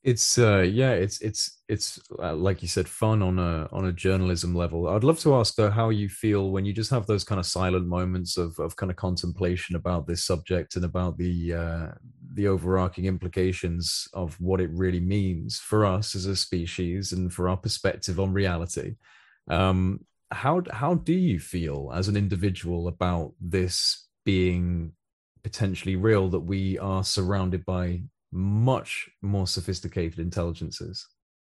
It's like you said, fun on a journalism level. I'd love to ask though how you feel when you just have those kind of silent moments of kind of contemplation about this subject and about the overarching implications of what it really means for us as a species and for our perspective on reality. Um, how do you feel as an individual about this being potentially real, that we are surrounded by much more sophisticated intelligences?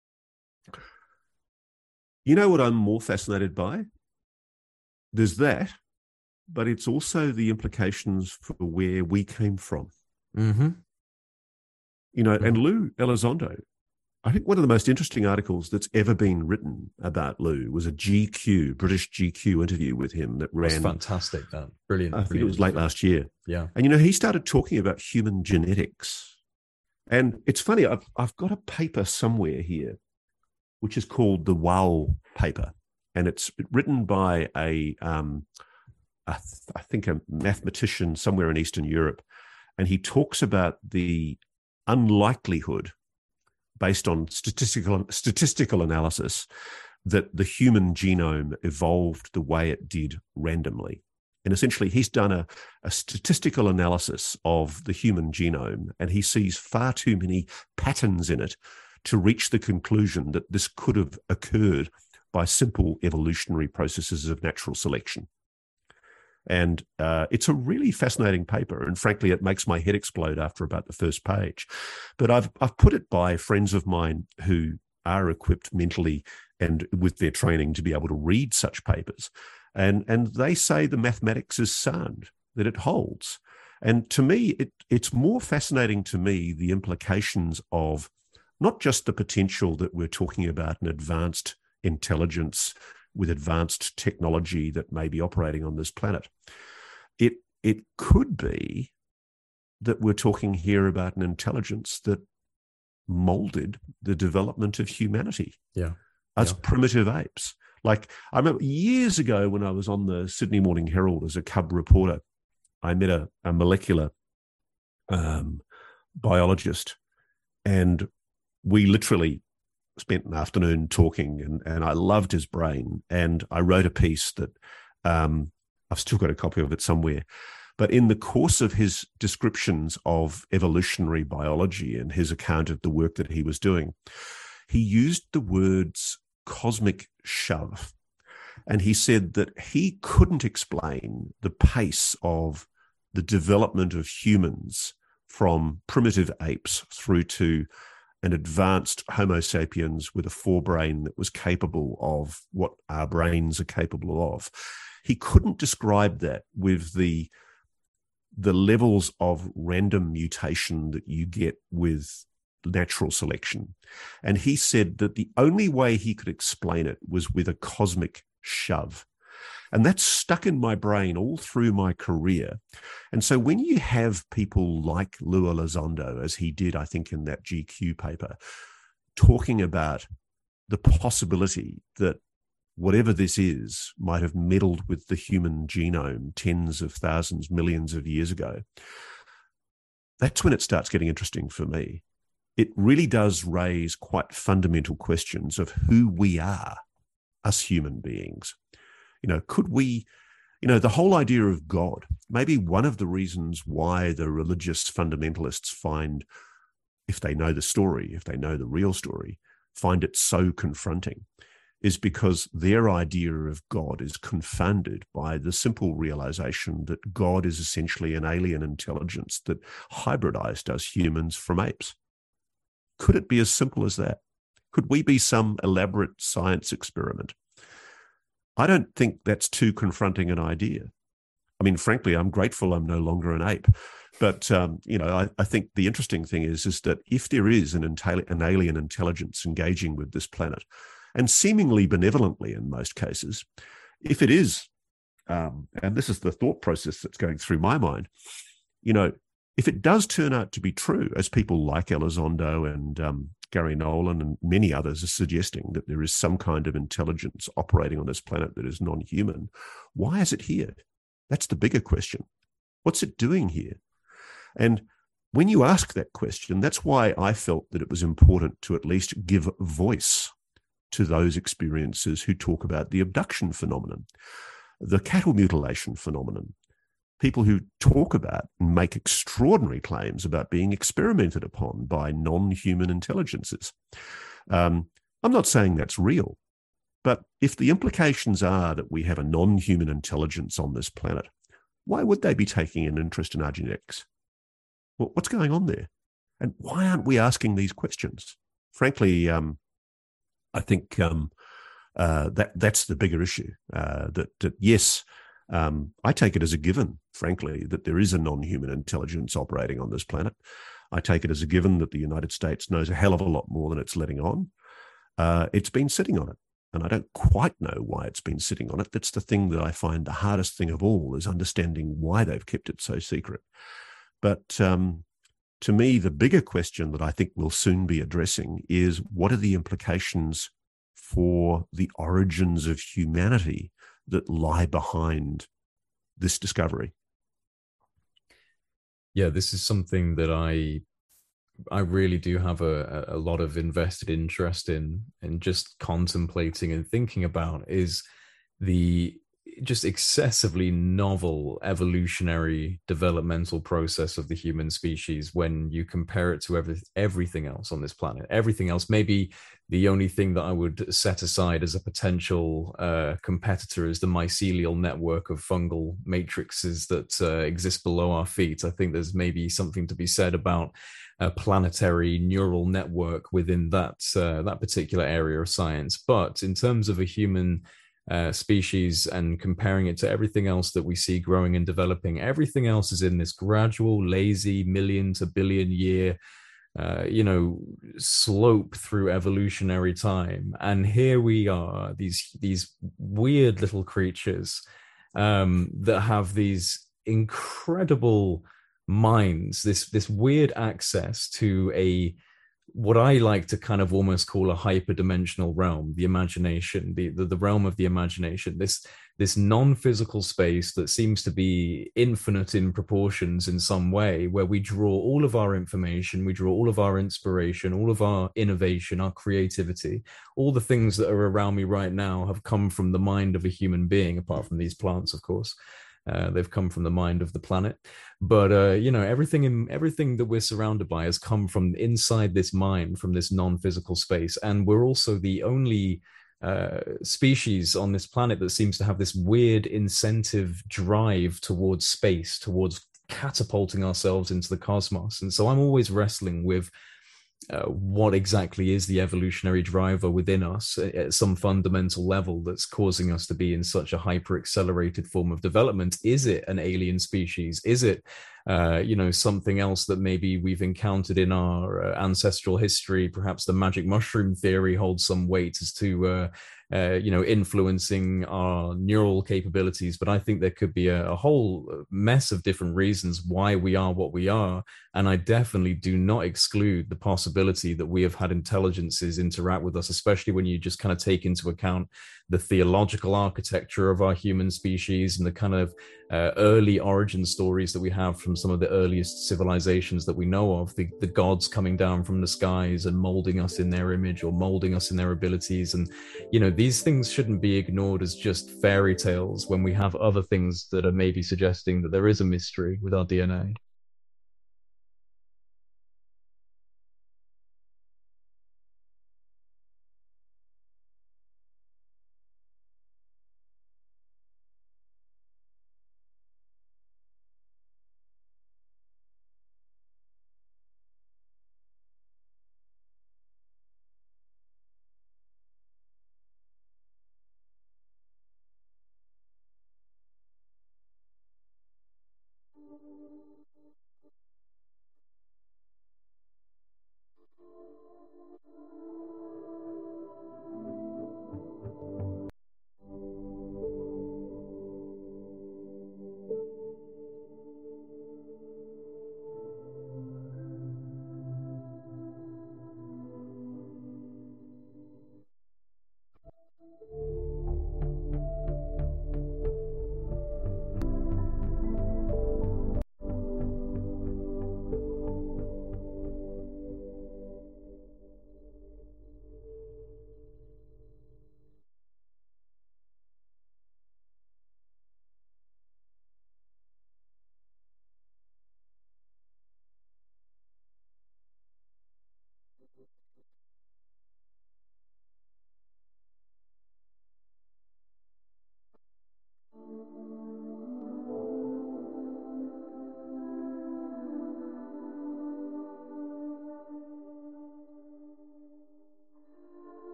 You know what I'm more fascinated by? There's that, but it's also the implications for where we came from. Mm-hmm. And Mm-hmm. Lou Elizondo, I think one of the most interesting articles that's ever been written about Lou was a GQ, British GQ interview with him that Was ran, fantastic. That brilliant, I think it brilliant was late interview. last year. Yeah. And, he started talking about human genetics. And it's funny, I've got a paper somewhere here, which is called the Wow paper. And it's written by I think a mathematician somewhere in Eastern Europe. And he talks about the unlikelihood based on statistical analysis that the human genome evolved the way it did randomly. And essentially, he's done a statistical analysis of the human genome, and he sees far too many patterns in it to reach the conclusion that this could have occurred by simple evolutionary processes of natural selection. And it's a really fascinating paper. And frankly, it makes my head explode after about the first page. But I've put it by friends of mine who are equipped mentally and with their training to be able to read such papers. And they say the mathematics is sound, that it holds. And to me, it's more fascinating to me the implications of not just the potential that we're talking about an advanced intelligence with advanced technology that may be operating on this planet. It could be that we're talking here about an intelligence that molded the development of humanity Yeah. as Yeah. primitive apes. Like, I remember years ago when I was on the Sydney Morning Herald as a cub reporter, I met a molecular biologist, and we literally spent an afternoon talking, and I loved his brain. And I wrote a piece that I've still got a copy of it somewhere. But in the course of his descriptions of evolutionary biology and his account of the work that he was doing, he used the words cosmic shove. And he said that he couldn't explain the pace of the development of humans from primitive apes through to an advanced Homo sapiens with a forebrain that was capable of what our brains are capable of. He couldn't describe that with the levels of random mutation that you get with natural selection. And he said that the only way he could explain it was with a cosmic shove. And that's stuck in my brain all through my career. And so when you have people like Lou Elizondo, as he did, I think, in that GQ paper, talking about the possibility that whatever this is might have meddled with the human genome tens of thousands, millions of years ago, that's when it starts getting interesting for me. It really does raise quite fundamental questions of who we are as human beings. Could we, the whole idea of God, maybe one of the reasons why the religious fundamentalists find, if they know the story, if they know the real story, find it so confronting, is because their idea of God is confounded by the simple realization that God is essentially an alien intelligence that hybridized us humans from apes. Could it be as simple as that? Could we be some elaborate science experiment? I don't think that's too confronting an idea. I mean, frankly, I'm grateful I'm no longer an ape. But, I think the interesting thing is that if there is an alien intelligence engaging with this planet, and seemingly benevolently in most cases, if it is, and this is the thought process that's going through my mind, if it does turn out to be true, as people like Elizondo and Gary Nolan and many others are suggesting, that there is some kind of intelligence operating on this planet that is non-human, why is it here? That's the bigger question. What's it doing here? And when you ask that question, that's why I felt that it was important to at least give voice to those experiences who talk about the abduction phenomenon, the cattle mutilation phenomenon, people who talk about and make extraordinary claims about being experimented upon by non-human intelligences. I'm not saying that's real, but if the implications are that we have a non-human intelligence on this planet, why would they be taking an interest in our genetics? Well, what's going on there? And why aren't we asking these questions? Frankly, I think that's the bigger issue. That yes, I take it as a given, frankly, that there is a non-human intelligence operating on this planet. I take it as a given that the United States knows a hell of a lot more than it's letting on. It's been sitting on it, and I don't quite know why it's been sitting on it. That's the thing that I find the hardest thing of all, is understanding why they've kept it so secret. But to me, the bigger question that I think we'll soon be addressing is, what are the implications for the origins of humanity that lie behind this discovery? Yeah, this is something that I really do have a lot of invested interest in, and just contemplating and thinking about, is the just excessively novel evolutionary developmental process of the human species when you compare it to everything else on this planet. Everything else, maybe the only thing that I would set aside as a potential competitor is the mycelial network of fungal matrices that exist below our feet. I think there's maybe something to be said about a planetary neural network within that particular area of science. But in terms of a human species and comparing it to everything else that we see growing and developing, everything else is in this gradual, lazy, million to billion year slope through evolutionary time. And here we are, these weird little creatures that have these incredible minds, this weird access to what I like to kind of almost call a hyperdimensional realm, the imagination, the realm of the imagination, this non-physical space that seems to be infinite in proportions in some way, where we draw all of our information, we draw all of our inspiration, all of our innovation, our creativity. All the things that are around me right now have come from the mind of a human being, apart from these plants, of course. They've come from the mind of the planet, but everything that we're surrounded by has come from inside this mind, from this non-physical space. And we're also the only species on this planet that seems to have this weird incentive drive towards space, towards catapulting ourselves into the cosmos. And so I'm always wrestling with what exactly is the evolutionary driver within us at some fundamental level that's causing us to be in such a hyper accelerated form of development. Is it an alien species? Is it something else that maybe we've encountered in our ancestral history? Perhaps the magic mushroom theory holds some weight as to influencing our neural capabilities. But I think there could be a whole mess of different reasons why we are what we are. And I definitely do not exclude the possibility that we have had intelligences interact with us, especially when you just kind of take into account the theological architecture of our human species and the kind of early origin stories that we have from some of the earliest civilizations that we know of, the gods coming down from the skies and molding us in their image or molding us in their abilities. And these things shouldn't be ignored as just fairy tales when we have other things that are maybe suggesting that there is a mystery with our DNA.